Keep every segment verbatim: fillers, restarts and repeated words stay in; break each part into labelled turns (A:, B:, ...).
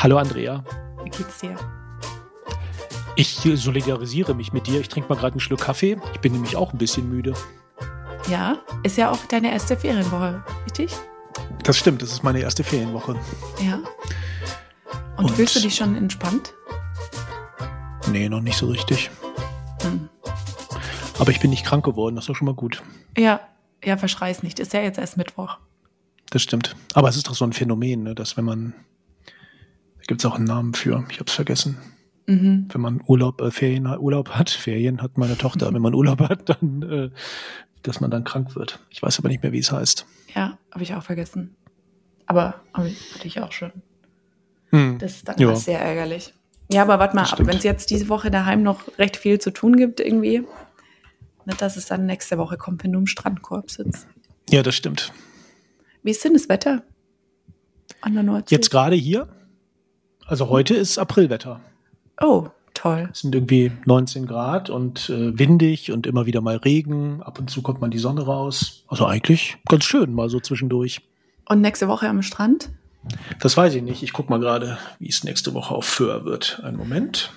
A: Hallo Andrea.
B: Wie geht's dir?
A: Ich solidarisiere mich mit dir. Ich trinke mal gerade einen Schluck Kaffee. Ich bin nämlich auch ein bisschen müde.
B: Ja, ist ja auch deine erste Ferienwoche, richtig?
A: Das stimmt, das ist meine erste Ferienwoche.
B: Ja. Und, Und fühlst du dich schon entspannt?
A: Nee, noch nicht so richtig.
B: Hm.
A: Aber ich bin nicht krank geworden, das ist doch schon mal gut.
B: Ja, ja, verschrei's nicht. Ist ja jetzt erst Mittwoch.
A: Das stimmt. Aber es ist doch so ein Phänomen, ne, dass wenn man, da gibt es auch einen Namen für, ich habe es vergessen. Mhm. Wenn man Urlaub, äh, Ferien, Urlaub hat, Ferien hat meine Tochter, wenn man Urlaub hat, dann, äh, dass man dann krank wird. Ich weiß aber nicht mehr, wie es heißt.
B: Ja, habe ich auch vergessen. Aber, aber hatte ich auch schon.
A: Hm.
B: Das ist dann
A: ja.
B: immer sehr ärgerlich. Ja, aber warte mal ab, wenn es jetzt diese Woche daheim noch recht viel zu tun gibt irgendwie, nicht, dass es dann nächste Woche kommt, wenn du im Strandkorb sitzt.
A: Ja, das stimmt.
B: Wie ist denn das Wetter an der Nordsee?
A: Jetzt gerade hier? Also heute ist Aprilwetter.
B: Oh, toll.
A: Es sind irgendwie neunzehn Grad und äh, windig und immer wieder mal Regen. Ab und zu kommt mal die Sonne raus. Also eigentlich ganz schön, mal so zwischendurch.
B: Und nächste Woche am Strand?
A: Das weiß ich nicht. Ich gucke mal gerade, wie es nächste Woche auf Föhr wird. Einen Moment.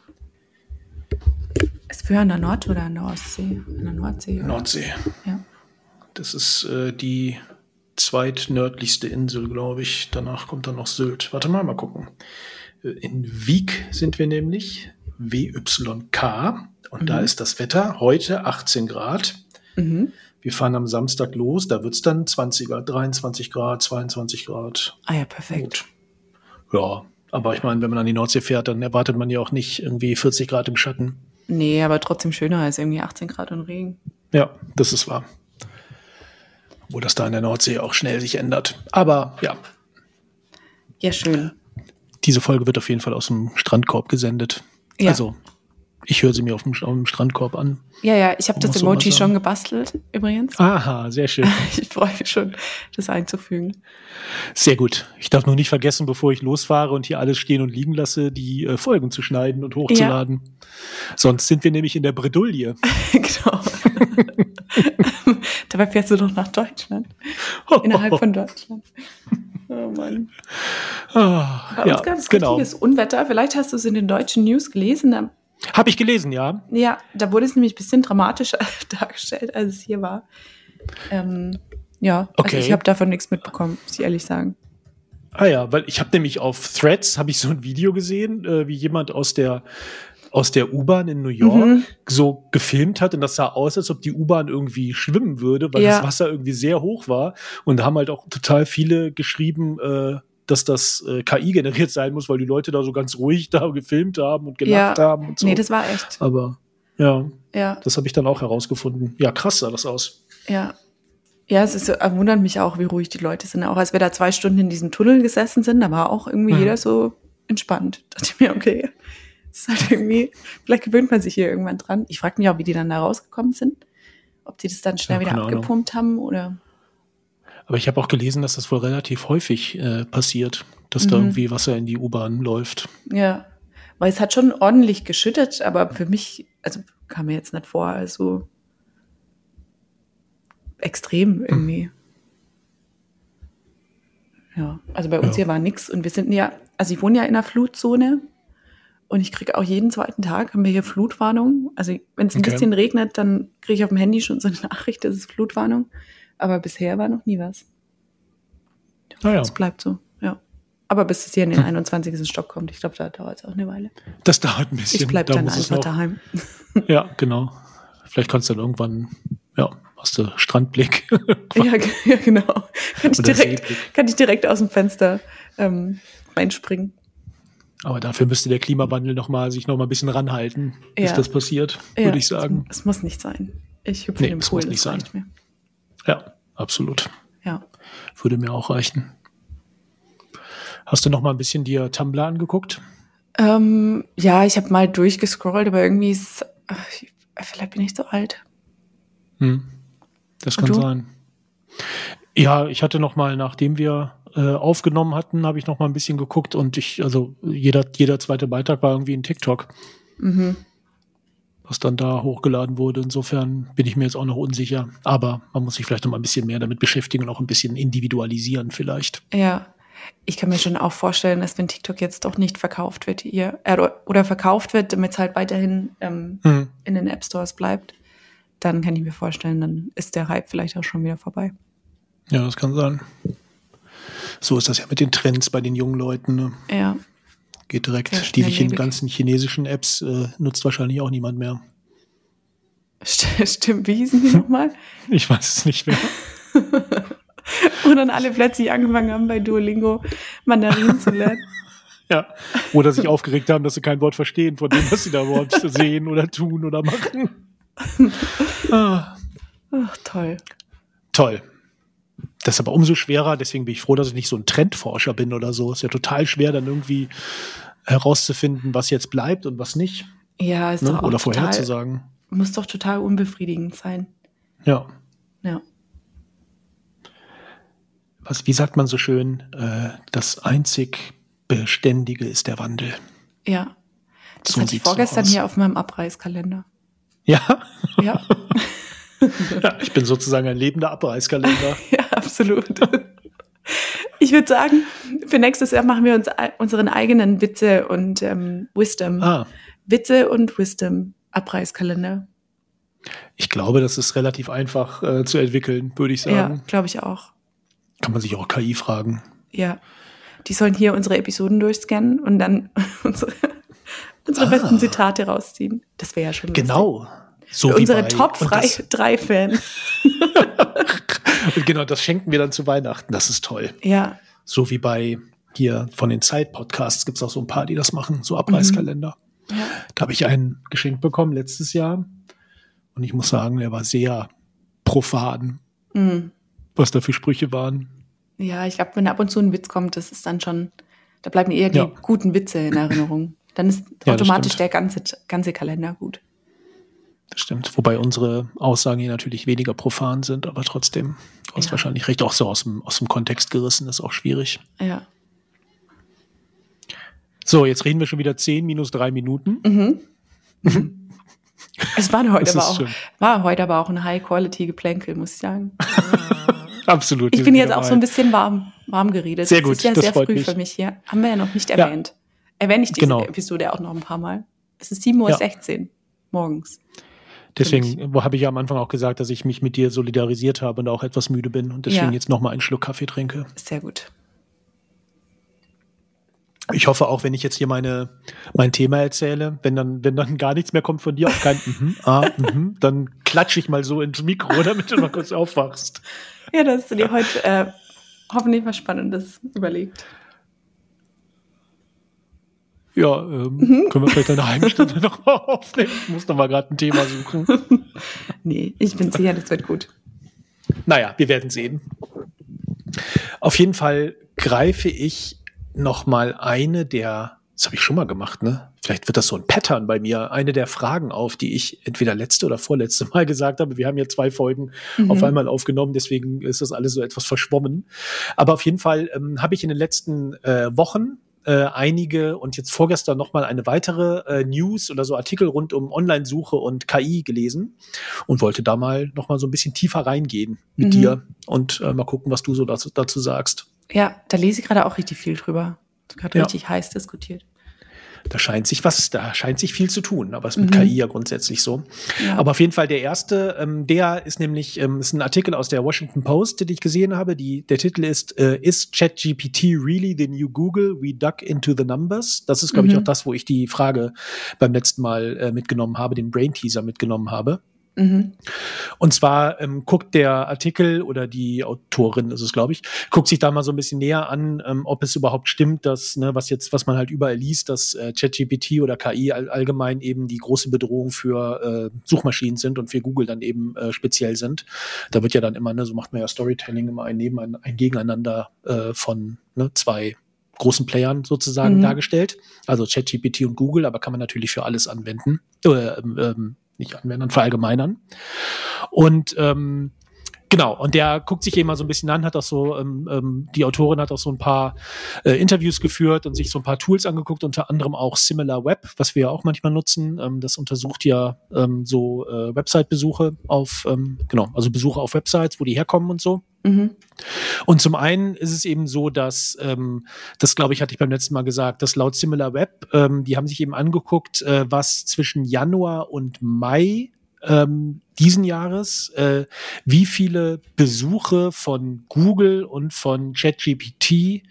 B: Ist Föhr an der Nord- oder an der Ostsee? An der Nordsee? Oder?
A: Nordsee.
B: Ja.
A: Das ist äh, die zweitnördlichste Insel, glaube ich. Danach kommt dann noch Sylt. Warte mal, mal gucken. In Wiek sind wir nämlich, W Y K, und mhm. da ist das Wetter heute achtzehn Grad. Mhm. Wir fahren am Samstag los, da wird es dann zwanziger, dreiundzwanzig Grad, zweiundzwanzig Grad.
B: Ah ja, perfekt.
A: Gut. Ja, aber ich meine, wenn man an die Nordsee fährt, dann erwartet man ja auch nicht irgendwie vierzig Grad im Schatten.
B: Nee, aber trotzdem schöner als irgendwie achtzehn Grad und Regen.
A: Ja, das ist wahr. Wo das da in der Nordsee auch schnell sich ändert. Aber ja.
B: Ja, schön.
A: Diese Folge wird auf jeden Fall aus dem Strandkorb gesendet. Ja. Also, ich höre sie mir auf dem, auf dem Strandkorb an.
B: Ja, ja, ich habe das Emoji so schon gebastelt, übrigens.
A: Aha, sehr schön.
B: Ich freue mich schon, das einzufügen.
A: Sehr gut. Ich darf nur nicht vergessen, bevor ich losfahre und hier alles stehen und liegen lasse, die äh, Folgen zu schneiden und hochzuladen. Ja. Sonst sind wir nämlich in der Bredouille. Genau.
B: Dabei fährst du doch nach Deutschland. Innerhalb von Deutschland. Oh Mann.
A: Ah,
B: Bei uns ja, gab es
A: genau.
B: richtiges Unwetter. Vielleicht hast du es in den deutschen News gelesen.
A: Habe ich gelesen, ja.
B: Ja, da wurde es nämlich ein bisschen dramatischer dargestellt, als es hier war. Ähm, ja,
A: okay.
B: Also ich habe davon nichts mitbekommen, muss ich ehrlich sagen.
A: Ah ja, weil ich habe nämlich auf Threads habe ich so ein Video gesehen, äh, wie jemand aus der aus der U-Bahn in New York mhm. so gefilmt hat, und das sah aus, als ob die U-Bahn irgendwie schwimmen würde, weil ja. das Wasser irgendwie sehr hoch war, und da haben halt auch total viele geschrieben, äh, dass das äh, K I generiert sein muss, weil die Leute da so ganz ruhig da gefilmt haben und gelacht
B: ja.
A: haben und so.
B: Nee, das war echt.
A: Aber ja,
B: ja.
A: das habe ich dann auch herausgefunden. Ja, krass sah das aus.
B: Ja. Ja, es ist, wundert mich auch, wie ruhig die Leute sind. Auch als wir da zwei Stunden in diesem Tunnel gesessen sind, da war auch irgendwie mhm. jeder so entspannt. Da dachte ich mir, okay, das ist halt irgendwie, vielleicht gewöhnt man sich hier irgendwann dran. Ich frage mich auch, wie die dann da rausgekommen sind. Ob die das dann schnell ja, wieder abgepumpt haben oder.
A: Aber ich habe auch gelesen, dass das wohl relativ häufig äh, passiert, dass mhm. da irgendwie Wasser in die U-Bahn läuft.
B: Ja, weil es hat schon ordentlich geschüttet, aber für mich, also kam mir jetzt nicht vor, also extrem irgendwie. Hm. Ja, also bei uns ja. hier war nichts, und wir sind ja, also ich wohne ja in einer Flutzone. Und ich kriege auch jeden zweiten Tag, haben wir hier Flutwarnung. Also wenn es ein okay. bisschen regnet, dann kriege ich auf dem Handy schon so eine Nachricht, das ist Flutwarnung. Aber bisher war noch nie was.
A: Ah, ja.
B: Das bleibt so, ja. Aber bis es hier in den hm. einundzwanzigsten Stock kommt, ich glaube, da dauert es auch eine Weile.
A: Das dauert ein bisschen.
B: Ich bleibe da dann einfach daheim.
A: Ja, genau. Vielleicht kannst du dann irgendwann, ja, hast du Strandblick.
B: ja, ja, genau. Kann ich, direkt, kann ich direkt aus dem Fenster ähm, reinspringen.
A: Aber dafür müsste der Klimawandel noch mal, sich noch mal ein bisschen ranhalten, bis
B: ja.
A: das passiert,
B: ja,
A: würde ich sagen.
B: Es, es muss nicht sein. Ich hüpfe
A: nee,
B: in den Pool, das reicht mir.
A: Ja, absolut.
B: Ja.
A: Würde mir auch reichen. Hast du noch mal ein bisschen dir Tumblr angeguckt?
B: Ähm, ja, ich habe mal durchgescrollt, aber irgendwie ist, ach, vielleicht bin ich so alt.
A: Hm. Das kann sein. Ja, ich hatte noch mal, nachdem wir äh, aufgenommen hatten, habe ich noch mal ein bisschen geguckt, und ich, also jeder, jeder zweite Beitrag war irgendwie ein TikTok, mhm. was dann da hochgeladen wurde. Insofern bin ich mir jetzt auch noch unsicher. Aber man muss sich vielleicht noch mal ein bisschen mehr damit beschäftigen und auch ein bisschen individualisieren vielleicht.
B: Ja, Ich kann mir schon auch vorstellen, dass wenn TikTok jetzt doch nicht verkauft wird hier, äh, oder verkauft wird, damit es halt weiterhin ähm, hm. in den App Stores bleibt, dann kann ich mir vorstellen, dann ist der Hype vielleicht auch schon wieder vorbei.
A: Ja, das kann sein. So ist das ja mit den Trends bei den jungen Leuten. Ne?
B: Ja.
A: Geht direkt. Die ch- ganzen chinesischen Apps äh, nutzt wahrscheinlich auch niemand mehr.
B: Stimmt, wie hießen die nochmal?
A: Ich weiß es nicht mehr.
B: Und dann alle plötzlich angefangen haben, bei Duolingo Mandarin zu lernen.
A: Ja, oder sich aufgeregt haben, dass sie kein Wort verstehen von dem, was sie da überhaupt sehen oder tun oder machen.
B: Ah. Ach, toll.
A: Toll. Das ist aber umso schwerer, deswegen bin ich froh, dass ich nicht so ein Trendforscher bin oder so. Ist ja total schwer, dann irgendwie herauszufinden, was jetzt bleibt und was nicht.
B: Ja, ist ne? doch auch
A: Oder
B: total,
A: vorherzusagen.
B: Muss doch total unbefriedigend sein.
A: Ja.
B: Ja.
A: Was, wie sagt man so schön, äh, das einzig Beständige ist der Wandel.
B: Ja. Das
A: so
B: hatte ich vorgestern
A: so
B: hier auf meinem Abreißkalender.
A: Ja?
B: Ja.
A: Ja, ich bin sozusagen ein lebender Abreißkalender.
B: Ja, absolut. Ich würde sagen, für nächstes Jahr machen wir uns unseren eigenen Witze und ähm, Wisdom.
A: Ah.
B: Witze und Wisdom Abreißkalender.
A: Ich glaube, das ist relativ einfach äh, zu entwickeln, würde ich sagen.
B: Ja, glaube ich auch.
A: Kann man sich auch K I fragen.
B: Ja. Die sollen hier unsere Episoden durchscannen und dann unsere, unsere
A: ah.
B: besten Zitate rausziehen. Das wäre ja schon
A: genau. So
B: für
A: wie
B: unsere
A: bei,
B: Top drei Fans.
A: Und genau, das schenken wir dann zu Weihnachten. Das ist toll.
B: Ja.
A: So wie bei hier von den Zeit-Podcasts gibt es auch so ein paar, die das machen, so Abreißkalender.
B: Mhm. Ja.
A: Da habe ich einen geschenkt bekommen letztes Jahr. Und ich muss sagen, der war sehr profan,
B: mhm.
A: was da für Sprüche waren.
B: Ja, ich glaube, wenn ab und zu ein Witz kommt, das ist dann schon, da bleiben eher die
A: ja.
B: guten Witze in Erinnerung. Dann ist
A: ja,
B: automatisch der ganze, ganze Kalender gut.
A: Das stimmt. Wobei unsere Aussagen hier natürlich weniger profan sind, aber trotzdem, du hast
B: ja.
A: wahrscheinlich recht, auch so aus dem, aus dem Kontext gerissen, ist auch schwierig.
B: Ja.
A: So, jetzt reden wir schon wieder zehn minus drei Minuten.
B: Mhm. Mhm. Es war heute, aber auch,
A: schön.
B: war heute aber auch ein High-Quality-Geplänkel, muss ich sagen.
A: Absolut.
B: Ich bin jetzt auch so ein bisschen warm, warm geredet.
A: Sehr gut,
B: das ist ja
A: das
B: sehr
A: freut
B: früh
A: mich.
B: für mich hier. Haben wir ja noch nicht erwähnt. Ja. Erwähne ich diese
A: genau.
B: Episode auch noch ein paar Mal. Es ist sieben Uhr sechzehn ja. morgens.
A: Deswegen habe ich ja am Anfang auch gesagt, dass ich mich mit dir solidarisiert habe und auch etwas müde bin und deswegen ja. jetzt noch mal einen Schluck Kaffee trinke.
B: Sehr gut.
A: Ich hoffe auch, wenn ich jetzt hier meine, mein Thema erzähle, wenn dann, wenn dann gar nichts mehr kommt von dir, auch kein mhm, ah, mhm, dann klatsche ich mal so ins Mikro, damit du mal kurz aufwachst.
B: Ja, da hast du dir heute äh, hoffentlich was Spannendes überlegt.
A: Ja, ähm, mhm. können wir vielleicht eine halbe Stunde noch mal aufnehmen? Ich muss noch mal gerade ein Thema suchen.
B: Nee, ich bin sicher, das wird gut.
A: Naja, wir werden sehen. Auf jeden Fall greife ich noch mal eine der, das habe ich schon mal gemacht, ne? Vielleicht wird das so ein Pattern bei mir, eine der Fragen auf, die ich entweder letzte oder vorletzte Mal gesagt habe. Wir haben ja zwei Folgen mhm. auf einmal aufgenommen, deswegen ist das alles so etwas verschwommen. Aber auf jeden Fall ähm, habe ich in den letzten äh, Wochen Äh, einige und jetzt vorgestern noch mal eine weitere äh, News oder so Artikel rund um Online-Suche und K I gelesen und wollte da mal noch mal so ein bisschen tiefer reingehen mit
B: mhm.
A: dir und äh, mal gucken, was du so dazu, dazu sagst.
B: Ja, da lese ich gerade auch richtig viel drüber. Gerade
A: ja.
B: richtig heiß diskutiert.
A: Da scheint sich was, da scheint sich viel zu tun, aber es ist mit
B: mhm.
A: K I ja grundsätzlich so. Ja. Aber auf jeden Fall der erste, ähm, der ist nämlich, ähm, ist ein Artikel aus der Washington Post, den ich gesehen habe. Die, der Titel ist äh, Is ChatGPT really the new Google? We dug into the numbers. Das ist, glaube mhm. ich, auch das, wo ich die Frage beim letzten Mal äh, mitgenommen habe, den Brain Teaser mitgenommen habe.
B: Mhm.
A: Und zwar ähm, guckt der Artikel oder die Autorin ist es, glaube ich, guckt sich da mal so ein bisschen näher an, ähm, ob es überhaupt stimmt, dass, ne, was jetzt, was man halt überall liest, dass äh, ChatGPT oder K I all, allgemein eben die große Bedrohung für äh, Suchmaschinen sind und für Google dann eben äh, speziell sind. Da wird ja dann immer, ne, so macht man ja Storytelling immer ein Neben, ein Gegeneinander äh, von ne, zwei großen Playern sozusagen mhm. dargestellt. Also ChatGPT und Google, aber kann man natürlich für alles anwenden. Äh, ähm, nicht anwenden, verallgemeinern. Und ähm, genau, und der guckt sich eben mal so ein bisschen an, hat auch so, ähm, ähm, die Autorin hat auch so ein paar äh, Interviews geführt und sich so ein paar Tools angeguckt, unter anderem auch SimilarWeb, was wir ja auch manchmal nutzen. Ähm, das untersucht ja ähm, so äh, Website-Besuche auf, ähm, genau, also Besuche auf Websites, wo die herkommen und so.
B: Mhm.
A: Und zum einen ist es eben so, dass, ähm, das glaube ich, hatte ich beim letzten Mal gesagt, dass laut SimilarWeb, ähm, die haben sich eben angeguckt, äh, was zwischen Januar und Mai ähm, diesen Jahres, äh, wie viele Besuche von Google und von ChatGPT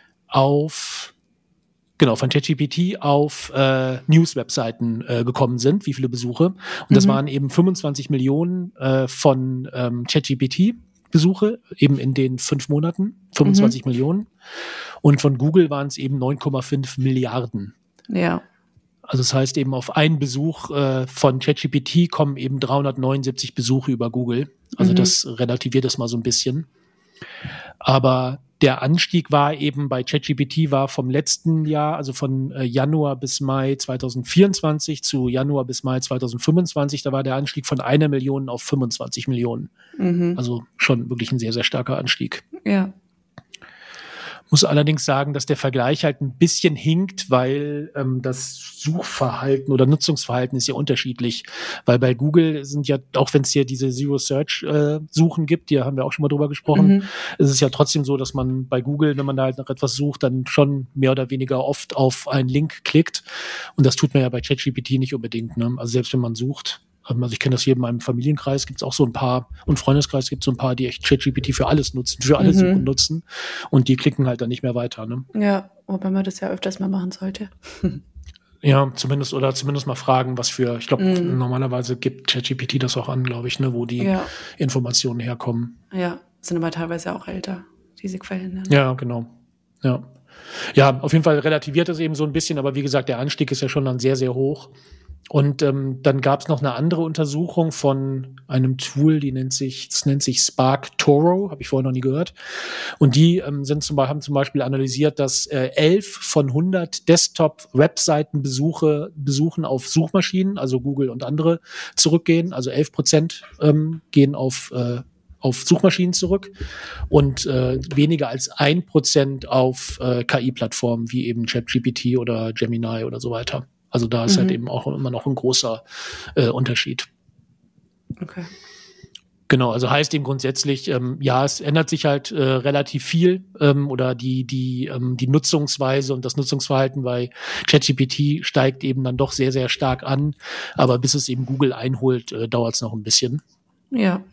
A: auf Genau, von ChatGPT auf äh, News-Webseiten äh, gekommen sind, wie viele Besuche. Und das
B: Mhm.
A: waren eben fünfundzwanzig Millionen äh, von ähm, ChatGPT-Besuche, eben in den fünf Monaten, fünfundzwanzig Millionen. Und von Google waren es eben neun Komma fünf Milliarden.
B: Ja.
A: Also das heißt eben, auf einen Besuch äh, von ChatGPT kommen eben dreihundertneunundsiebzig Besuche über Google. Also
B: Mhm.
A: das relativiert das mal so ein bisschen. Aber der Anstieg war eben bei ChatGPT war vom letzten Jahr, also von äh, Januar bis Mai zweitausendvierundzwanzig zu Januar bis Mai zweitausendfünfundzwanzig, da war der Anstieg von einer Million auf fünfundzwanzig Millionen.
B: Mhm.
A: Also schon wirklich ein sehr, sehr starker Anstieg.
B: Ja.
A: Muss allerdings sagen, dass der Vergleich halt ein bisschen hinkt, weil ähm, das Suchverhalten oder Nutzungsverhalten ist ja unterschiedlich. Weil bei Google sind ja, auch wenn es hier diese Zero-Search-Suchen gibt, die haben wir auch schon mal drüber gesprochen,
B: Mhm.
A: ist es ja trotzdem so, dass man bei Google, wenn man da halt nach etwas sucht, dann schon mehr oder weniger oft auf einen Link klickt. Und das tut man ja bei ChatGPT nicht unbedingt. Ne? Also selbst wenn man sucht. Also ich kenne das hier in meinem Familienkreis, gibt es auch so ein paar, und Freundeskreis gibt es so ein paar, die echt ChatGPT für alles nutzen, für alle
B: Mhm.
A: Suchen nutzen. Und die klicken halt dann nicht mehr weiter. Ne?
B: Ja, wobei man das ja öfters mal machen sollte.
A: Ja, zumindest, oder zumindest mal fragen, was für, ich glaube,
B: Mhm.
A: normalerweise gibt ChatGPT das auch an, glaube ich, ne, wo die
B: Ja.
A: Informationen herkommen.
B: Ja, sind aber teilweise auch älter, diese Quellen. Dann.
A: Ja, genau. Ja. Ja, auf jeden Fall relativiert das eben so ein bisschen, aber wie gesagt, der Anstieg ist ja schon dann sehr, sehr hoch. Und ähm, dann gab es noch eine andere Untersuchung von einem Tool, die nennt sich, das nennt sich Spark Toro, habe ich vorher noch nie gehört. Und die ähm, sind zum, haben zum Beispiel analysiert, dass äh, elf von hundert Desktop-Webseitenbesuche Besuchen auf Suchmaschinen, also Google und andere, zurückgehen. Also elf Prozent ähm, gehen auf äh, auf Suchmaschinen zurück und äh, weniger als ein Prozent auf äh, K I-Plattformen wie eben ChatGPT oder Gemini oder so weiter. Also da ist
B: Mhm.
A: halt eben auch immer noch ein großer äh, Unterschied.
B: Okay.
A: Genau, also heißt eben grundsätzlich, ähm, ja, es ändert sich halt äh, relativ viel ähm, oder die die ähm, die Nutzungsweise und das Nutzungsverhalten bei ChatGPT steigt eben dann doch sehr, sehr stark an. Aber bis es eben Google einholt, äh, dauert es noch ein bisschen.
B: Ja.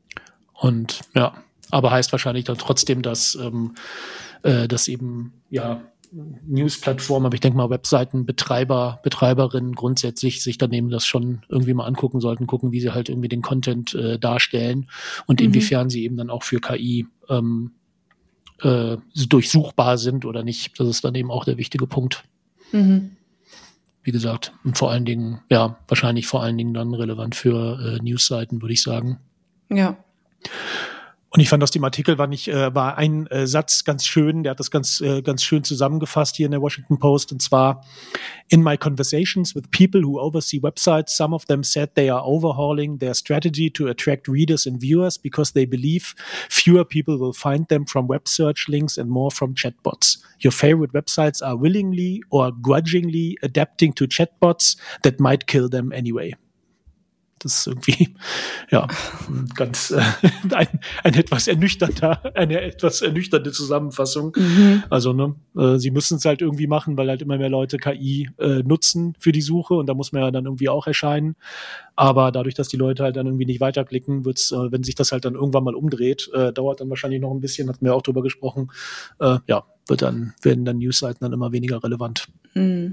A: Und ja, aber heißt wahrscheinlich dann trotzdem, dass, ähm, äh, dass eben, ja, News-Plattformen, aber ich denke mal Webseitenbetreiber, Betreiberinnen grundsätzlich sich dann eben das schon irgendwie mal angucken sollten, gucken, wie sie halt irgendwie den Content äh, darstellen und
B: Mhm.
A: inwiefern sie eben dann auch für K I ähm, äh, durchsuchbar sind oder nicht. Das ist dann eben auch der wichtige Punkt.
B: Mhm.
A: Wie gesagt, und vor allen Dingen, ja, wahrscheinlich vor allen Dingen dann relevant für äh, News-Seiten, würde ich sagen.
B: Ja.
A: Und ich fand aus dem Artikel war nicht, äh, war ein äh, Satz ganz schön, der hat das ganz, äh, ganz schön zusammengefasst hier in der Washington Post, und zwar: In my conversations with people who oversee websites, some of them said they are overhauling their strategy to attract readers and viewers because they believe fewer people will find them from web search links and more from chatbots. Your favorite websites are willingly or grudgingly adapting to chatbots that might kill them anyway. Das ist irgendwie, ja, ganz äh, ein, ein etwas ernüchternder, eine etwas ernüchternde Zusammenfassung.
B: Mhm.
A: Also, ne, äh, sie müssen es halt irgendwie machen, weil halt immer mehr Leute K I äh, nutzen für die Suche, und da muss man ja dann irgendwie auch erscheinen. Aber dadurch, dass die Leute halt dann irgendwie nicht weiterklicken, wird's, äh, wenn sich das halt dann irgendwann mal umdreht, äh, dauert dann wahrscheinlich noch ein bisschen, hatten wir auch drüber gesprochen, äh, ja, wird dann, werden dann Newsseiten dann immer weniger relevant.
B: Mhm.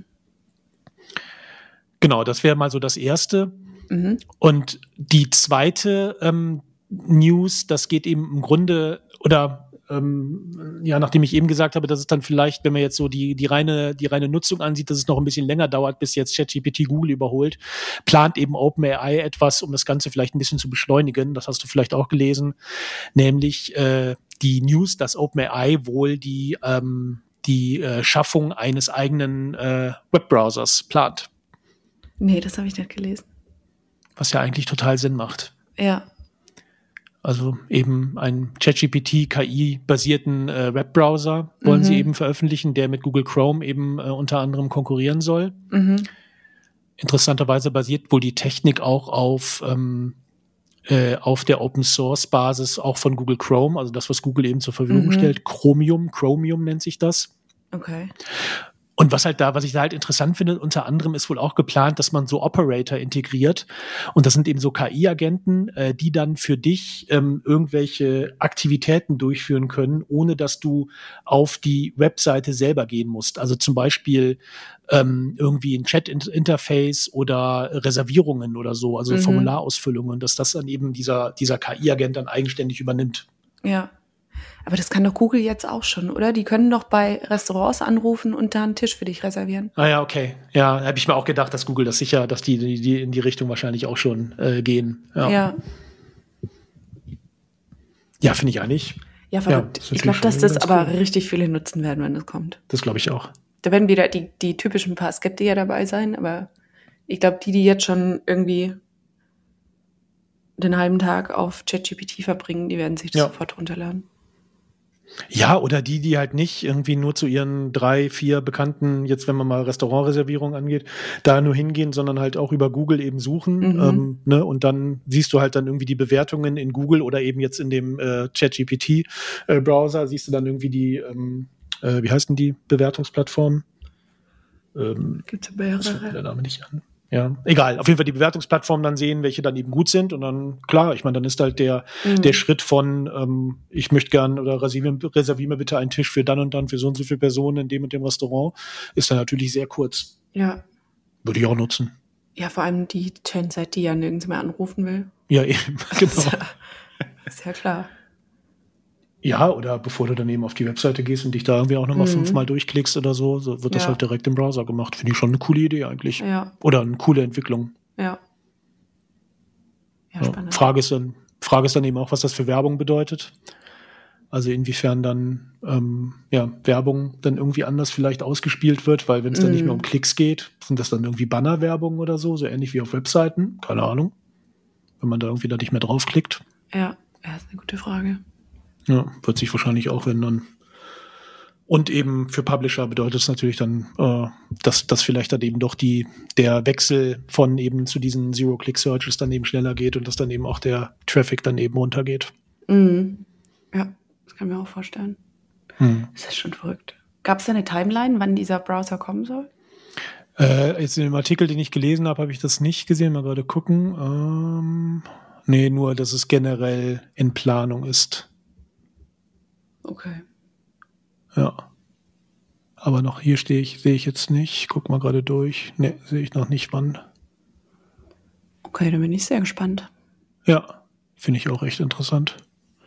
A: Genau, das wäre mal so das Erste.
B: Mhm.
A: Und die zweite ähm, News, das geht eben im Grunde, oder ähm, ja, nachdem ich eben gesagt habe, dass es dann vielleicht, wenn man jetzt so die die reine die reine Nutzung ansieht, dass es noch ein bisschen länger dauert, bis jetzt ChatGPT Google überholt, plant eben OpenAI etwas, um das Ganze vielleicht ein bisschen zu beschleunigen. Das hast du vielleicht auch gelesen, nämlich äh, die News, dass OpenAI wohl die ähm, die äh, Schaffung eines eigenen äh, Webbrowsers plant.
B: Nee, das habe ich nicht gelesen.
A: Was ja eigentlich total Sinn macht.
B: Ja.
A: Also eben einen ChatGPT-K I-basierten äh, Webbrowser wollen
B: Mhm.
A: sie eben veröffentlichen, der mit Google Chrome eben äh, unter anderem konkurrieren soll.
B: Mhm.
A: Interessanterweise basiert wohl die Technik auch auf ähm, äh, auf der Open-Source-Basis auch von Google Chrome, also das, was Google eben zur Verfügung mhm. stellt. Chromium, Chromium nennt sich das.
B: Okay.
A: Und was halt da, was ich da halt interessant finde, unter anderem ist wohl auch geplant, dass man so Operator integriert. Und das sind eben so K I-Agenten, äh, die dann für dich ähm, irgendwelche Aktivitäten durchführen können, ohne dass du auf die Webseite selber gehen musst. Also zum Beispiel ähm, irgendwie ein Chat-Interface oder Reservierungen oder so, also mhm. Formularausfüllungen, dass das dann eben dieser, dieser K I-Agent dann eigenständig übernimmt.
B: Ja. Aber das kann doch Google jetzt auch schon, oder? Die können doch bei Restaurants anrufen und da einen Tisch für dich reservieren.
A: Ah ja, okay. Ja, habe ich mir auch gedacht, dass Google das sicher, dass die, die, die in die Richtung wahrscheinlich auch schon äh, gehen. Ja,
B: ja,
A: ja finde ich eigentlich.
B: Ja, verrückt. Ja, ich glaube, dass das aber cool. richtig viele nutzen werden, wenn das kommt.
A: Das glaube ich auch.
B: Da werden wieder die, die typischen paar Skeptiker dabei sein, aber ich glaube, die, die jetzt schon irgendwie den halben Tag auf ChatGPT verbringen, die werden sich das ja. sofort runterladen.
A: Ja, oder die, die halt nicht irgendwie nur zu ihren drei, vier Bekannten, jetzt wenn man mal Restaurantreservierung angeht, da nur hingehen, sondern halt auch über Google eben suchen. Mhm. Ähm, ne? Und dann siehst du halt dann irgendwie die Bewertungen in Google oder eben jetzt in dem äh, ChatGPT-Browser, äh, siehst du dann irgendwie die, ähm, äh, wie heißt denn die Bewertungsplattform? Ähm,
B: Gibt es mehrere?
A: Das fällt mir der Name nicht an. Ja, egal. Auf jeden Fall die Bewertungsplattform dann sehen, welche dann eben gut sind und dann, klar, ich meine, dann ist halt der, mhm. der Schritt von, ähm, ich möchte gern oder reserviere reservier mir bitte einen Tisch für dann und dann für so und so viele Personen in dem und dem Restaurant, ist dann natürlich sehr kurz.
B: Ja.
A: Würde ich auch nutzen.
B: Ja, vor allem die Chainzeit, die ja nirgends mehr anrufen will.
A: Ja, eben, genau.
B: Ist ja, ist ja klar.
A: Ja, oder bevor du dann eben auf die Webseite gehst und dich da irgendwie auch nochmal mhm. fünfmal durchklickst oder so, so wird das ja. halt direkt im Browser gemacht. Finde ich schon eine coole Idee eigentlich.
B: Ja.
A: Oder eine coole Entwicklung.
B: Ja. Ja, spannend.
A: Ja, Frage ist dann, Frage ist dann eben auch, was das für Werbung bedeutet. Also inwiefern dann ähm, ja, Werbung dann irgendwie anders vielleicht ausgespielt wird, weil wenn es dann mhm. nicht mehr um Klicks geht, sind das dann irgendwie Bannerwerbung oder so, so ähnlich wie auf Webseiten. Keine Ahnung. Wenn man da irgendwie da nicht mehr draufklickt.
B: Ja, das ist eine gute Frage.
A: Ja, wird sich wahrscheinlich auch ändern. Und eben für Publisher bedeutet es natürlich dann, äh, dass, dass vielleicht dann eben doch die, der Wechsel von eben zu diesen Zero-Click-Searches dann eben schneller geht und dass dann eben auch der Traffic dann eben runtergeht.
B: Mhm. Ja, das kann ich mir auch vorstellen.
A: Hm.
B: Das ist schon verrückt. Gab es da eine Timeline, wann dieser Browser kommen soll?
A: Äh, jetzt in dem Artikel, den ich gelesen habe, habe ich das nicht gesehen. Mal gerade gucken. Ähm, nee, nur, dass es generell in Planung ist.
B: Okay.
A: Ja. Aber noch hier stehe ich, sehe ich jetzt nicht. Guck mal gerade durch. Ne, sehe ich noch nicht, wann.
B: Okay, dann bin ich sehr gespannt.
A: Ja, finde ich auch echt interessant.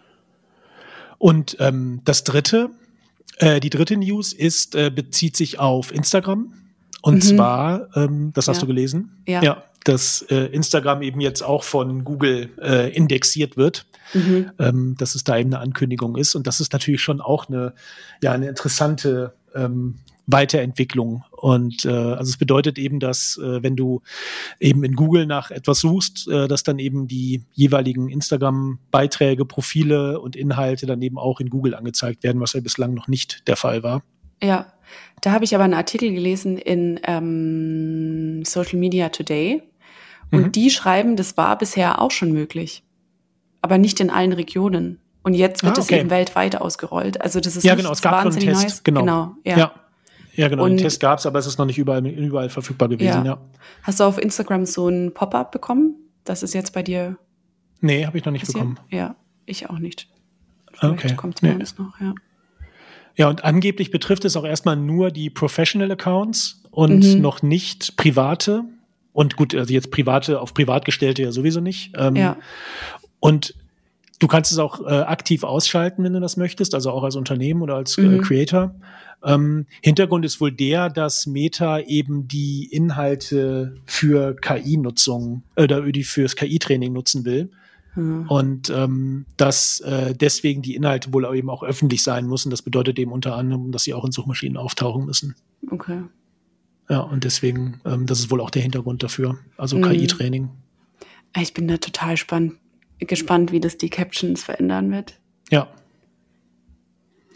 A: Und ähm, das dritte, äh, die dritte News ist, äh, bezieht sich auf Instagram. Und mhm. zwar, ähm, das hast
B: ja.
A: du gelesen?
B: Ja.
A: Ja, dass äh, Instagram eben jetzt auch von Google äh, indexiert wird. Mhm. Ähm, dass es da eben eine Ankündigung ist. Und das ist natürlich schon auch eine, ja, eine interessante ähm, Weiterentwicklung. Und äh, also es bedeutet eben, dass äh, wenn du eben in Google nach etwas suchst, äh, dass dann eben die jeweiligen Instagram-Beiträge, Profile und Inhalte dann eben auch in Google angezeigt werden, was ja bislang noch nicht der Fall war.
B: Ja, da habe ich aber einen Artikel gelesen in ähm, Social Media Today. Und mhm. die schreiben, das war bisher auch schon möglich. Aber nicht in allen Regionen. Und jetzt wird ah, okay. es eben weltweit ausgerollt. Also das ist
A: ja,
B: nicht
A: genau, es gab schon einen Test.
B: Neues.
A: Genau.
B: Genau, ja.
A: ja. Ja, genau,
B: und,
A: den Test gab es, aber es ist noch nicht überall, überall verfügbar gewesen. Ja. Ja.
B: Hast du auf Instagram so ein Pop-up bekommen? Das ist jetzt bei dir
A: Nee, habe ich noch nicht passiert? bekommen.
B: Ja, ich auch nicht. Vielleicht
A: okay.
B: kommt es
A: nee.
B: morgens noch, ja.
A: Ja, und angeblich betrifft es auch erstmal nur die Professional Accounts und mhm. noch nicht private. Und gut, also jetzt private, auf privat gestellte ja sowieso nicht. Ähm,
B: ja.
A: Und du kannst es auch äh, aktiv ausschalten, wenn du das möchtest, also auch als Unternehmen oder als
B: Mhm.
A: äh, Creator. Ähm, Hintergrund ist wohl der, dass Meta eben die Inhalte für K I-Nutzung oder die fürs K I-Training nutzen will.
B: Mhm.
A: Und ähm, dass äh, deswegen die Inhalte wohl eben auch öffentlich sein müssen. Das bedeutet eben unter anderem, dass sie auch in Suchmaschinen auftauchen müssen.
B: Okay.
A: Ja, und deswegen, ähm, das ist wohl auch der Hintergrund dafür. Also
B: Mhm.
A: K I-Training.
B: Ich bin da total spann- gespannt, wie das die Captions verändern wird.
A: Ja.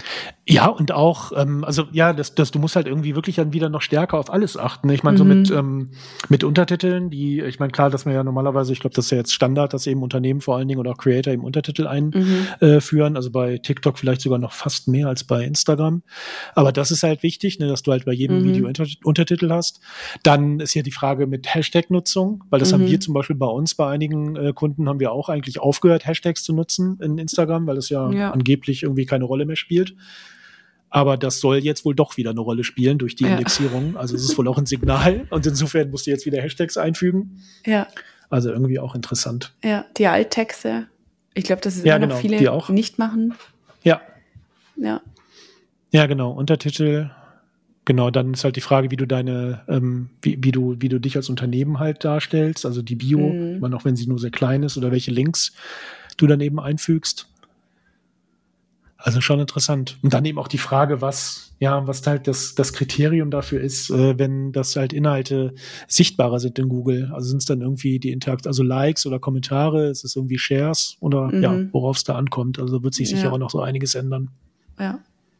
A: Ja, und auch, ähm, also ja, das, das, du musst halt irgendwie wirklich dann wieder noch stärker auf alles achten. Ne? Ich meine,
B: Mhm.
A: so mit, ähm, mit Untertiteln, die, ich meine, klar, dass man ja normalerweise, ich glaube, das ist ja jetzt Standard, dass eben Unternehmen vor allen Dingen oder auch Creator eben Untertitel einführen.
B: Mhm.
A: Also bei TikTok vielleicht sogar noch fast mehr als bei Instagram. Aber das ist halt wichtig, ne, dass du halt bei jedem
B: Mhm.
A: Video Unter- Untertitel hast. Dann ist ja die Frage mit Hashtag-Nutzung, weil das haben wir
B: Mhm.
A: zum Beispiel bei uns, bei einigen äh, Kunden haben wir auch eigentlich aufgehört, Hashtags zu nutzen in Instagram, weil das ja,
B: Ja.
A: angeblich irgendwie keine Rolle mehr spielt. Aber das soll jetzt wohl doch wieder eine Rolle spielen durch die
B: Ja.
A: Indexierung. Also es ist wohl auch ein Signal. Und insofern musst du jetzt wieder Hashtags einfügen.
B: Ja,
A: Also irgendwie auch interessant.
B: ja, die Alttexte. Ich glaube, das ist
A: Ja,
B: immer noch
A: genau,
B: viele
A: die auch.
B: nicht machen.
A: Ja,
B: Ja.
A: ja, genau. Untertitel. Genau, dann ist halt die Frage, wie du deine, ähm, wie, wie du, wie du dich als Unternehmen halt darstellst. Also die Bio,
B: Mhm.
A: ich meine, auch wenn sie nur sehr klein ist, oder welche Links du dann eben einfügst. Also schon interessant. Und dann eben auch die Frage, was, ja, was halt das, das Kriterium dafür ist, äh, wenn das halt Inhalte sichtbarer sind in Google. Also sind es dann irgendwie die Interakt, also Likes oder Kommentare, ist es irgendwie Shares oder
B: Mhm.
A: ja, worauf es da ankommt. Also wird sich sicher
B: Ja.
A: auch noch so einiges ändern.
B: Ja.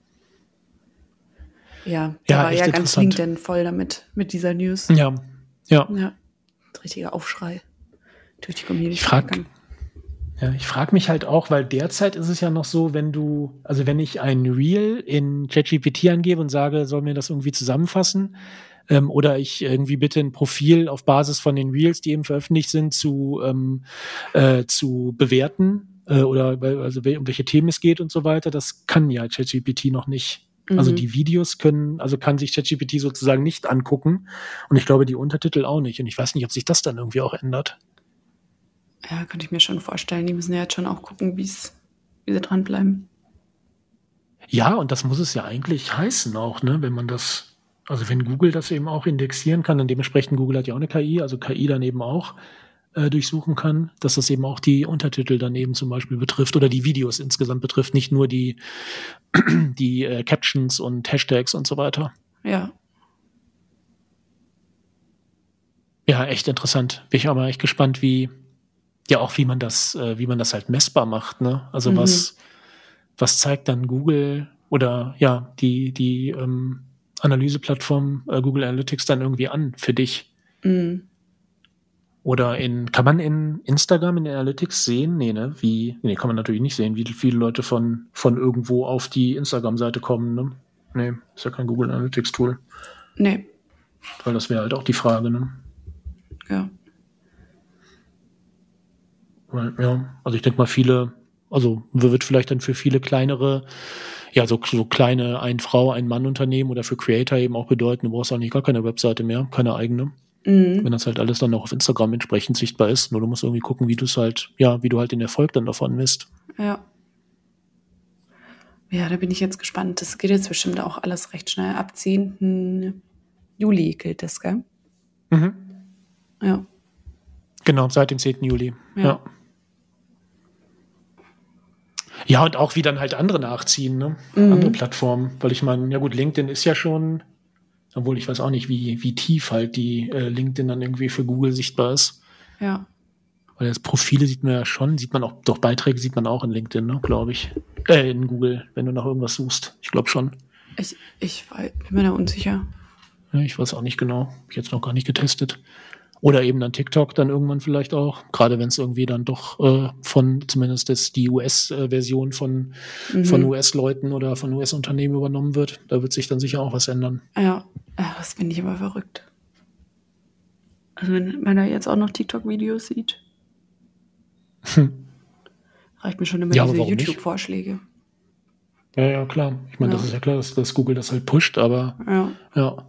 B: Ja, da
A: Ja,
B: war
A: echt
B: ja ganz
A: interessant.
B: LinkedIn voll damit, mit dieser News.
A: Ja, ja.
B: Ja. Ein richtiger Aufschrei durch die Community.
A: Ich frag-
B: gegangen.
A: Ja, ich frage mich halt auch, weil derzeit ist es ja noch so, wenn du, also wenn ich ein Reel in ChatGPT angebe und sage, soll mir das irgendwie zusammenfassen, ähm, oder ich irgendwie bitte ein Profil auf Basis von den Reels, die eben veröffentlicht sind, zu, ähm, äh, zu bewerten, äh, oder weil- also wel- um welche Themen es geht und so weiter, das kann ja ChatGPT noch nicht. Also
B: Mhm.
A: die Videos können, also kann sich ChatGPT sozusagen nicht angucken und ich glaube die Untertitel auch nicht. Und ich weiß nicht, ob sich das dann irgendwie auch ändert.
B: Ja, könnte ich mir schon vorstellen. Die müssen ja jetzt schon auch gucken, wie's, wie sie dranbleiben.
A: Ja, und das muss es ja eigentlich heißen auch, ne, wenn man das, also wenn Google das eben auch indexieren kann, und dementsprechend Google hat ja auch eine K I, also K I dann eben auch äh, durchsuchen kann, dass das eben auch die Untertitel dann eben zum Beispiel betrifft oder die Videos insgesamt betrifft, nicht nur die, die äh, Captions und Hashtags und so weiter.
B: Ja.
A: Ja, echt interessant. Bin ich aber echt gespannt, wie, ja auch wie man das, äh, wie man das halt messbar macht, ne? Also
B: Mhm.
A: was, was zeigt dann Google oder ja, die, die ähm, Analyseplattform äh, Google Analytics dann irgendwie an für dich?
B: Mhm.
A: Oder in, kann man in Instagram in den Analytics sehen? Nee, ne? Wie, nee, kann man natürlich nicht sehen, wie viele Leute von, von irgendwo auf die Instagram-Seite kommen, ne? Nee, ist ja kein Google Analytics-Tool.
B: Nee,
A: Weil das wäre halt auch die Frage, ne?
B: ja.
A: Weil, ja, also ich denke mal, viele, also wird vielleicht dann für viele kleinere, ja, so, so kleine Ein-Frau-, Ein-Mann-Unternehmen oder für Creator eben auch bedeuten, du brauchst eigentlich gar keine Webseite mehr, keine eigene.
B: Mhm.
A: Wenn das halt alles dann auch auf Instagram entsprechend sichtbar ist. Nur du musst irgendwie gucken, wie du es halt, ja, wie du halt den Erfolg dann davon misst.
B: Ja. Ja, da bin ich jetzt gespannt. Das geht jetzt bestimmt auch alles recht schnell. Ab zehnten Juli gilt das, gell?
A: Mhm.
B: Ja.
A: Genau, seit dem zehnten Juli.
B: Ja.
A: Ja. Ja, und auch wie dann halt andere nachziehen, ne?
B: Mhm.
A: Andere Plattformen. Weil ich meine, ja gut, LinkedIn ist ja schon, obwohl ich weiß auch nicht, wie, wie tief halt die äh, LinkedIn dann irgendwie für Google sichtbar ist.
B: Ja.
A: Weil das Profile sieht man ja schon, sieht man auch, doch Beiträge sieht man auch in LinkedIn, ne, glaube ich. Äh, in Google, wenn du nach irgendwas suchst. Ich glaube schon.
B: Ich, ich war- bin mir da unsicher.
A: Ja, ich weiß auch nicht genau. Hab ich jetzt noch gar nicht getestet. Oder eben dann TikTok dann irgendwann vielleicht auch. Gerade wenn es irgendwie dann doch äh, von, zumindest das, die U S-Version von,
B: Mhm.
A: von U S-Leuten oder von U S-Unternehmen übernommen wird. Da wird sich dann sicher auch was ändern.
B: Ja. Ja, das finde ich aber verrückt. Also wenn man da jetzt auch noch TikTok-Videos sieht,
A: Hm.
B: reicht mir schon immer
A: Ja, aber
B: diese
A: warum nicht?
B: YouTube-Vorschläge.
A: Ja, ja, klar. Ich meine,
B: Ja.
A: das ist ja klar, dass, dass Google das halt pusht, aber
B: Ja.
A: ja.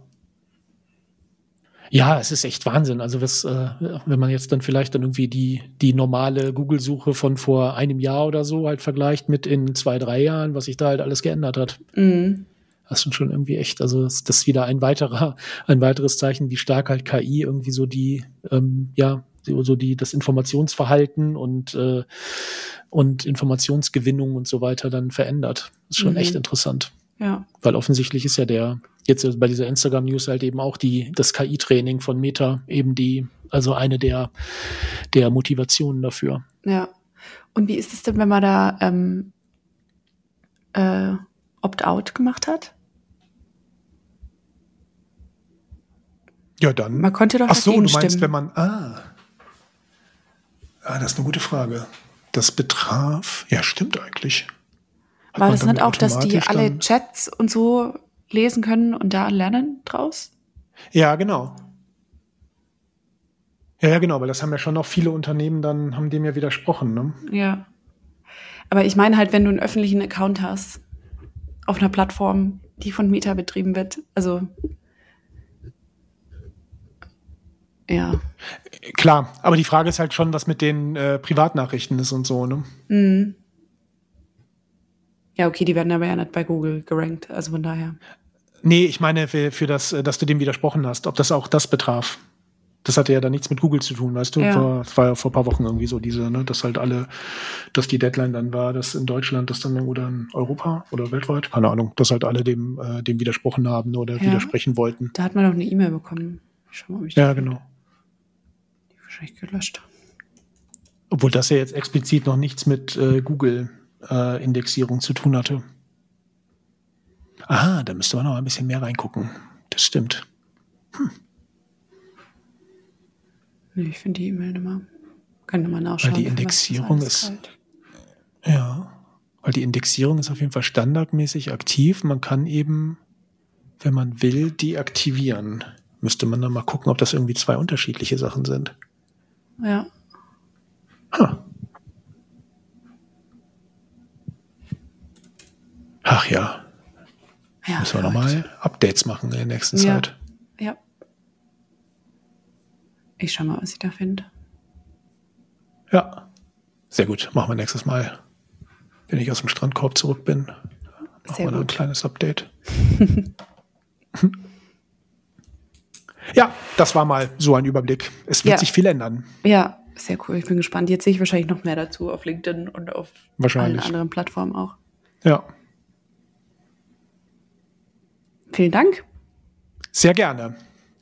A: Ja, es ist echt Wahnsinn. Also was, äh, wenn man jetzt dann vielleicht dann irgendwie die, die normale Google-Suche von vor einem Jahr oder so halt vergleicht mit in zwei, drei Jahren, was sich da halt alles geändert hat.
B: Mhm.
A: Das ist schon irgendwie echt, also das das ist wieder ein weiterer, ein weiteres Zeichen, wie stark halt K I irgendwie so die, ähm, ja, so so die, das Informationsverhalten und, äh, und Informationsgewinnung und so weiter dann verändert. Das ist schon
B: Mhm.
A: echt interessant.
B: Ja.
A: Weil offensichtlich ist ja der, jetzt bei dieser Instagram-News halt eben auch die, das K I-Training von Meta eben die, also eine der, der Motivationen dafür.
B: Ja. Und wie ist es denn, wenn man da ähm, äh, Opt-out gemacht hat?
A: Ja, dann.
B: Man konnte doch
A: Ach so, du
B: dagegen
A: meinst,
B: stimmen.
A: wenn man. Ah. ah, das ist eine gute Frage. Das betraf. Ja, stimmt eigentlich. Hat
B: War
A: man
B: das
A: damit
B: nicht auch, dass die
A: automatisch
B: alle
A: dann-
B: Chats und so lesen können und da lernen draus?
A: Ja, genau. Ja, ja, genau, weil das haben ja schon noch viele Unternehmen dann, haben dem ja widersprochen, ne?
B: Ja. Aber ich meine halt, wenn du einen öffentlichen Account hast auf einer Plattform, die von Meta betrieben wird, also ja.
A: Klar, aber die Frage ist halt schon, was mit den äh, Privatnachrichten ist und so, ne?
B: Mhm. Ja, okay, die werden aber ja nicht bei Google gerankt, also von daher.
A: Nee, ich meine für, für das, äh, dass du dem widersprochen hast, ob das auch das betraf. Das hatte ja dann nichts mit Google zu tun, weißt du?
B: Ja.
A: Vor, das war ja vor ein paar Wochen irgendwie so diese, ne, dass halt alle, dass die Deadline dann war, dass in Deutschland das dann oder in Europa oder weltweit, keine Ahnung, dass halt alle dem, äh, dem widersprochen haben oder
B: Ja.
A: widersprechen wollten.
B: Da hat man doch eine E-Mail bekommen. Schau mal, ob ich
A: Ja,
B: die,
A: genau.
B: die wahrscheinlich gelöscht.
A: Obwohl das ja jetzt explizit noch nichts mit äh, Google-Indexierung zu tun hatte. Aha, da müsste man noch ein bisschen mehr reingucken. Das stimmt.
B: Nee, ich finde die E-Mail nicht mehr. Kann mal nachschauen.
A: Weil die
B: für was das
A: Indexierung
B: alles
A: ist-
B: galt.
A: Ja, weil die Indexierung ist auf jeden Fall standardmäßig aktiv. Man kann eben, wenn man will, deaktivieren. Müsste man dann mal gucken, ob das irgendwie zwei unterschiedliche Sachen sind.
B: Ja.
A: Huh. Ach ja,
B: Ja,
A: müssen wir
B: verrückt.
A: nochmal Updates machen in der nächsten
B: Ja.
A: Zeit.
B: Ja. Ich schau mal, was ich da finde.
A: Ja, sehr gut. Machen wir nächstes Mal, wenn ich aus dem Strandkorb zurück bin. Machen
B: Sehr
A: wir noch ein
B: gut.
A: kleines Update. Ja, das war mal so ein Überblick. Es wird
B: Ja.
A: sich viel ändern.
B: Ja, sehr cool. Ich bin gespannt. Jetzt sehe ich wahrscheinlich noch mehr dazu auf LinkedIn und auf allen
A: Wahrscheinlich.
B: anderen Plattformen auch.
A: Ja,
B: Vielen Dank.
A: sehr gerne.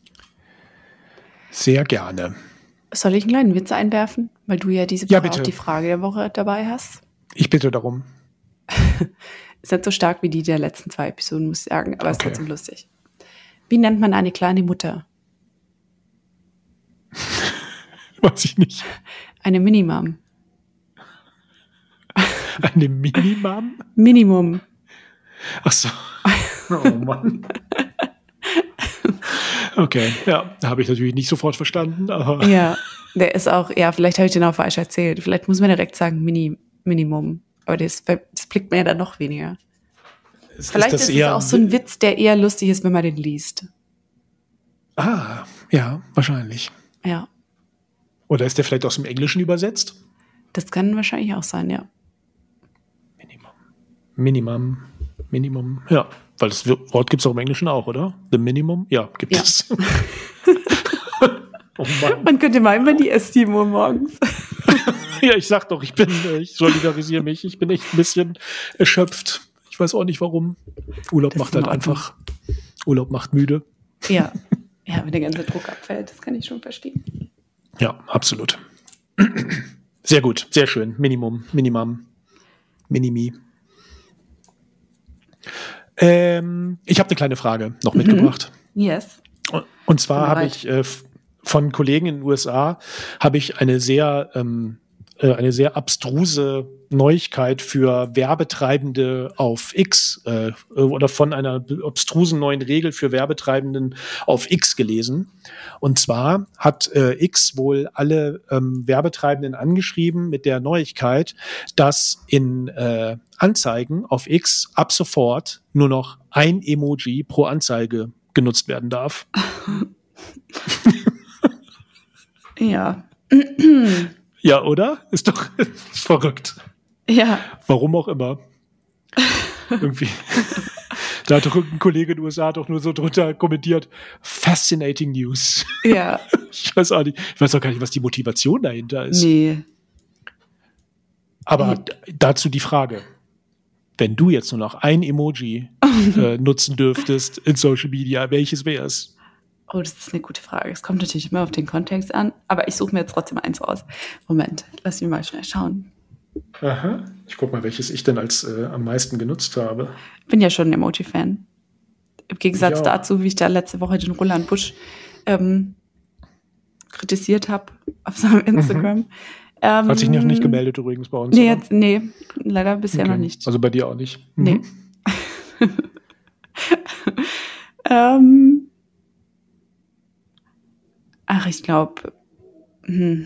A: Sehr gerne.
B: Soll ich einen kleinen Witz einwerfen? Weil du ja diese Woche
A: Ja, bitte.
B: auch die Frage der Woche dabei hast.
A: Ich bitte darum.
B: Ist nicht so stark wie die der letzten zwei Episoden, muss ich sagen, aber ist
A: Okay.
B: trotzdem lustig. Wie nennt man eine kleine Mutter?
A: Weiß ich nicht.
B: Eine Minimum.
A: Eine Minimum?
B: Minimum.
A: Ach so. Oh Mann. Okay, ja, habe ich natürlich nicht sofort verstanden, aber
B: Ja, der ist auch, ja, vielleicht habe ich den auch falsch erzählt. Vielleicht muss man direkt sagen Mini, Minimum. Aber das, das blickt mir ja dann noch weniger.
A: es
B: Vielleicht ist,
A: das
B: es
A: eher
B: auch so ein Witz, der eher lustig ist, wenn man den liest.
A: Ah, ja, wahrscheinlich.
B: Ja,
A: Oder ist der vielleicht aus dem Englischen übersetzt?
B: das kann wahrscheinlich auch sein, ja.
A: Minimum. Minimum. Minimum. Ja, weil das Wort gibt es auch im Englischen auch, oder? The Minimum? Ja, gibt
B: Ja.
A: es. Oh Mann.
B: Man könnte meinen, man die esst sieben Uhr morgens.
A: Ja, ich sag doch, ich bin, äh, ich solidarisiere mich. Ich bin echt ein bisschen erschöpft. Ich weiß auch nicht warum. Urlaub
B: Das
A: macht
B: ist in
A: halt
B: Ordnung.
A: einfach. Urlaub macht müde.
B: Ja. Ja, wenn der ganze Druck abfällt, das kann ich schon verstehen.
A: Ja, absolut. Sehr gut, sehr schön. Minimum, Minimum, Minimi. Ähm, ich habe eine kleine Frage noch mitgebracht.
B: Yes.
A: Und zwar
B: Bin
A: habe
B: bereit.
A: ich äh, f- von Kollegen in den U S A habe ich eine sehr ähm, äh, eine sehr abstruse Neuigkeit für Werbetreibende auf X äh, oder von einer abstrusen neuen Regel für Werbetreibenden auf X gelesen. Und zwar hat äh, X wohl alle ähm, Werbetreibenden angeschrieben mit der Neuigkeit, dass in äh, Anzeigen auf X ab sofort nur noch ein Emoji pro Anzeige genutzt werden darf.
B: Ja.
A: Ja, oder? Ist doch ist verrückt.
B: Ja.
A: Warum auch immer. Irgendwie. Da hat doch irgendein Kollege in den U S A doch nur so drunter kommentiert, fascinating news.
B: Ja.
A: Ich weiß auch nicht, ich weiß auch gar nicht, was die Motivation dahinter ist.
B: Nee.
A: Aber d- dazu die Frage. Wenn du jetzt nur noch ein Emoji äh, nutzen dürftest in Social Media, welches wäre es?
B: Oh, das ist eine gute Frage. Es kommt natürlich immer auf den Kontext an, aber ich suche mir jetzt trotzdem eins aus. Moment, lass mich mal schnell schauen.
A: Aha. Ich guck mal, welches ich denn als äh, am meisten genutzt habe.
B: Bin ja schon ein Emoji-Fan. Im Gegensatz
A: auch.
B: dazu, wie ich da letzte Woche den Roland Busch ähm, kritisiert habe auf seinem Instagram.
A: Mhm.
B: Ähm,
A: Hat sich noch nicht gemeldet übrigens bei uns.
B: Nee,
A: oder?
B: jetzt, nee leider bisher
A: Okay.
B: noch nicht.
A: Also bei dir auch nicht. Mhm.
B: Nee. ähm, ach, ich glaube. Hm.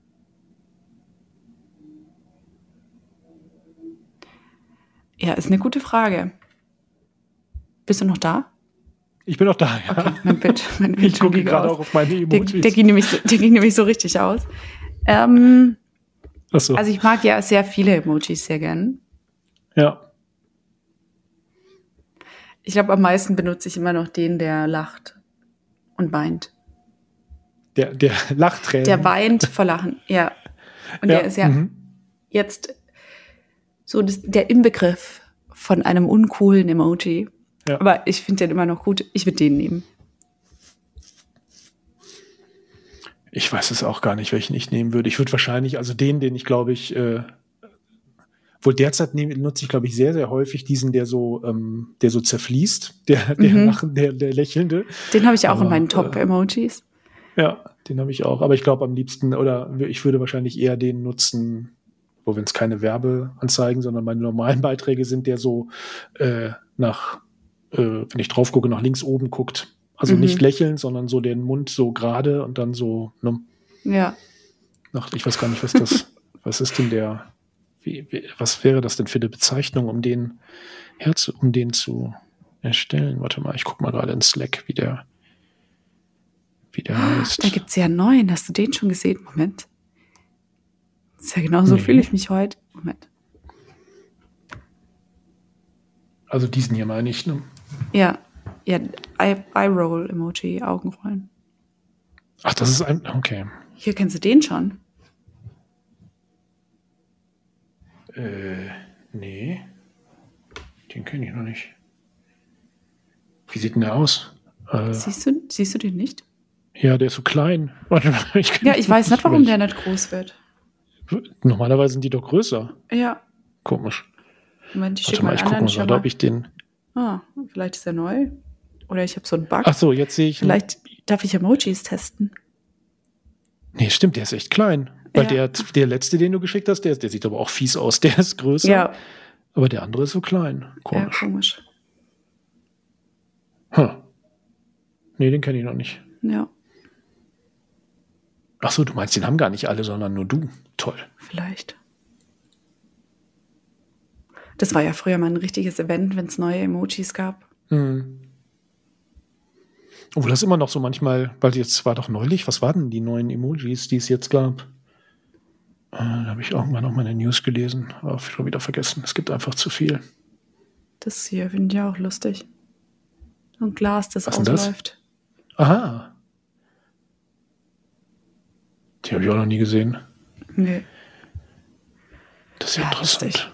B: Ja, ist eine gute Frage. Bist du noch da?
A: Ich bin auch da, ja.
B: Okay, mein Bild, mein Bild
A: Ich gucke gerade auch auf meine
B: der,
A: Emojis.
B: der, ging nämlich so, der ging nämlich so richtig aus. Ähm,
A: Ach so.
B: Also ich mag ja sehr viele Emojis sehr gern.
A: Ja.
B: Ich glaube, am meisten benutze ich immer noch den, der lacht und weint.
A: Der, der Lachtränen.
B: Der weint vor Lachen, ja. Und
A: Ja,
B: der ist ja
A: mhm.
B: jetzt so das, der Inbegriff von einem uncoolen Emoji.
A: Ja.
B: Aber ich finde den immer noch gut. Ich würde den nehmen.
A: Ich weiß es auch gar nicht, welchen ich nehmen würde. Ich würde wahrscheinlich, also den, den ich glaube ich, äh, wohl derzeit nehm, nutze ich glaube ich sehr, sehr häufig diesen, der so, ähm, der so zerfließt, der, der,
B: Mhm.
A: Lachen, der, der Lächelnde.
B: Den habe ich auch
A: Aber,
B: in meinen Top-Emojis.
A: Ja, den habe ich auch. Aber ich glaube am liebsten, oder ich würde wahrscheinlich eher den nutzen, wo wenn es keine Werbeanzeigen, sondern meine normalen Beiträge sind, der so äh, nach, äh, wenn ich drauf gucke, nach links oben guckt. Also
B: Mhm.
A: nicht lächeln, sondern so den Mund so gerade und dann so, ne,
B: Ja.
A: nach, ich weiß gar nicht, was das, was ist denn der, wie, wie, was wäre das denn für eine Bezeichnung, um den herzu, um den zu erstellen? Warte mal, ich guck mal gerade in Slack, wie der, wie der heißt.
B: Da gibt es ja einen neuen. Hast du den schon gesehen? Moment. Das ist ja genau so
A: Nee.
B: fühle ich mich heute. Moment.
A: Also diesen hier meine ich, ne?
B: Ja. Ja, Eye- Eye-Roll-Emoji, Augenrollen.
A: Ach, das ist ein, okay.
B: Hier kennst du den schon.
A: Äh, nee. Den kenne ich noch nicht. Wie sieht denn der aus? Äh,
B: Siehst du, siehst du den nicht?
A: ja, der ist so klein. Warte mal, ich kenn
B: Ja, ich weiß nicht, warum
A: welch-
B: der nicht groß wird.
A: Normalerweise sind die doch größer.
B: Ja.
A: Komisch.
B: Moment, ich
A: Warte
B: schicke
A: mal,
B: mal
A: ich
B: einen
A: gucke
B: anderen
A: mal
B: schon
A: gerade, ob
B: mal.
A: ich den.
B: Ah, vielleicht ist er neu. Oder ich habe so einen Bug.
A: Ach so, jetzt sehe ich.
B: Vielleicht darf ich Emojis testen.
A: Nee, stimmt, der ist echt klein. Weil
B: Ja.
A: der, der letzte, den du geschickt hast, der, der sieht aber auch fies aus. Der ist größer.
B: Ja,
A: Aber der andere ist so klein.
B: ja,
A: Komisch.
B: komisch.
A: Huh. Nee, den kenne ich noch nicht.
B: Ja,
A: Ach so, du meinst, den haben gar nicht alle, sondern nur du. Toll.
B: vielleicht. Das war ja früher mal ein richtiges Event, wenn es neue Emojis gab.
A: Mhm. Obwohl das immer noch so manchmal, weil jetzt war doch neulich, was waren denn die neuen Emojis, die es jetzt gab? Äh, da habe ich irgendwann noch mal eine News gelesen, aber schon wieder vergessen. Es gibt einfach zu viel.
B: Das hier finde ich auch lustig. So ein Glas, das
A: Was denn das?
B: ausläuft.
A: Aha. Die habe ich auch noch nie gesehen.
B: Nee.
A: Das ist ja,
B: Ja,
A: interessant.
B: lustig.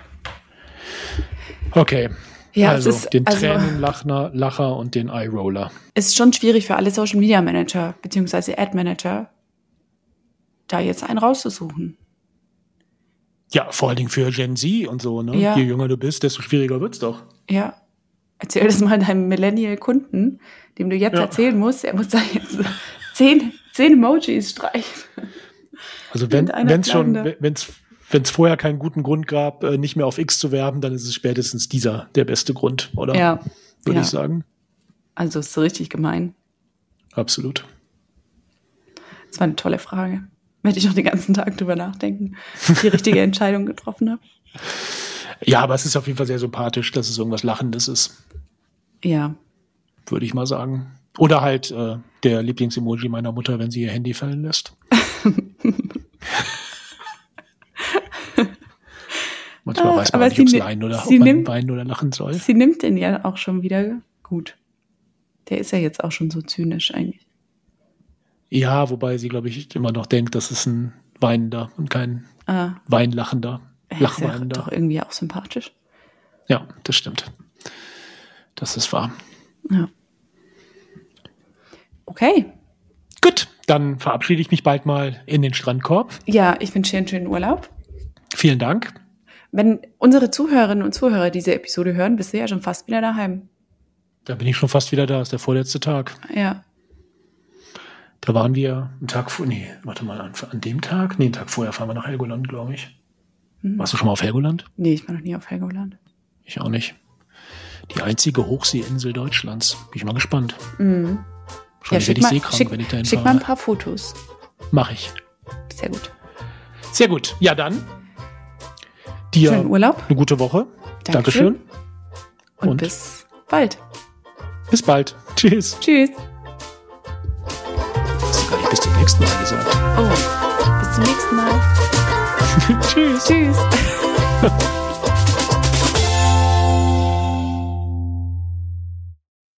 A: Okay.
B: Ja,
A: also
B: es ist,
A: den
B: also,
A: Tränenlacher Lacher und den Eye-Roller.
B: es ist schon schwierig für alle Social Media Manager beziehungsweise Ad Manager, da jetzt einen rauszusuchen.
A: Ja, vor allen Dingen für Gen Z und so, ne?
B: Ja.
A: Je jünger du bist, desto schwieriger wird's doch.
B: Ja. Erzähl das mal deinem Millennial-Kunden, dem du jetzt
A: Ja.
B: erzählen musst, er muss da jetzt zehn, zehn Emojis streichen.
A: Also wenn
B: Mit einer
A: es schon,
B: Blende.
A: wenn es wenn es vorher keinen guten Grund gab, äh, nicht mehr auf X zu werben, dann ist es spätestens dieser der beste Grund, oder?
B: Ja.
A: Würde
B: ja.
A: ich sagen.
B: Also ist so richtig gemein.
A: Absolut.
B: Das war eine tolle Frage. Werde ich noch den ganzen Tag drüber nachdenken, die richtige Entscheidung getroffen habe.
A: Ja, aber es ist auf jeden Fall sehr sympathisch, dass es irgendwas Lachendes ist,
B: Ja.
A: würde ich mal sagen. Oder halt äh, der Lieblingsemoji meiner Mutter, wenn sie ihr Handy fallen lässt. Manchmal
B: Ah,
A: weiß man
B: aber
A: nicht,
B: sie
A: ob es
B: ni-
A: leiden oder
B: sie
A: ob man
B: nimmt-
A: weinen oder lachen soll.
B: Sie nimmt den ja auch schon wieder gut. Der ist ja jetzt auch schon so zynisch eigentlich.
A: Ja, wobei sie, glaube ich, immer noch denkt, das ist ein Weinender und kein
B: Ah,
A: Weinlachender,
B: er ist ja
A: Lachweinender.
B: doch irgendwie auch sympathisch.
A: Ja, das stimmt. Das ist wahr.
B: Ja. Okay.
A: Gut, dann verabschiede ich mich bald mal in den Strandkorb.
B: Ja, ich wünsche dir einen schönen Urlaub.
A: Vielen Dank.
B: Wenn unsere Zuhörerinnen und Zuhörer diese Episode hören, bist du ja schon fast wieder daheim.
A: Da bin ich schon fast wieder da. Ist der vorletzte Tag.
B: Ja.
A: Da waren wir einen Tag vor, nee, warte mal, an, an dem Tag? Nee, einen Tag vorher fahren wir nach Helgoland, glaube ich. Mhm. Warst du schon mal auf Helgoland?
B: Nee, ich war noch nie auf Helgoland.
A: Ich auch nicht. Die einzige Hochseeinsel Deutschlands. Bin ich mal gespannt.
B: Mhm.
A: Schon ja, werde ich seekrank,
B: schick,
A: wenn ich dahin
B: schick
A: fahre.
B: mal ein paar Fotos.
A: Mach ich.
B: Sehr gut.
A: Sehr gut. Ja, dann. Dir
B: schönen Urlaub.
A: Eine gute Woche.
B: Dankeschön.
A: Dankeschön.
B: Und,
A: Und
B: bis bald.
A: Bis bald. Tschüss.
B: Tschüss.
A: Hast du gar nicht bis zum nächsten Mal gesagt.
B: Oh, bis zum nächsten Mal.
A: Tschüss.
B: Tschüss.